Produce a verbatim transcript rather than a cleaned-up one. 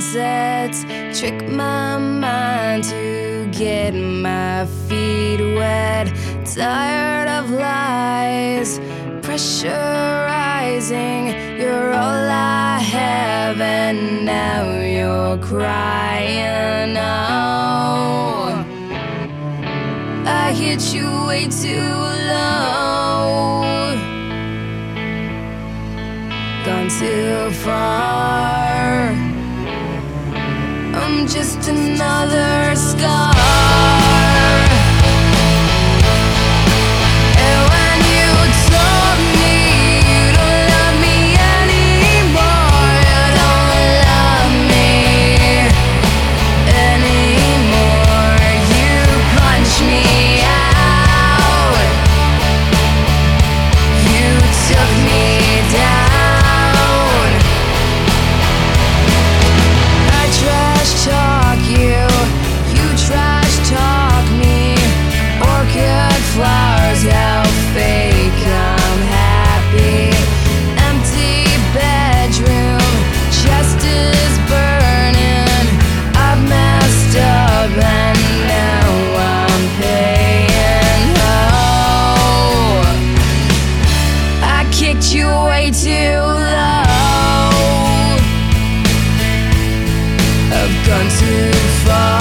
sunsets trick my mind to get my feet wet. Tired of lies pressurizing. You're all I have, and now you're crying. Oh, I hit you way too low, gone too far. I'm just another scar. And when you told me you don't love me anymore, you don't love me anymore, you punched me out, you took me down. Talk you, you trash talk me. Orchid flowers, how fake, I'm happy. Empty bedroom, chest is burning. I've messed up and now I'm paying. Oh, I kicked you way too low, I've gone too far.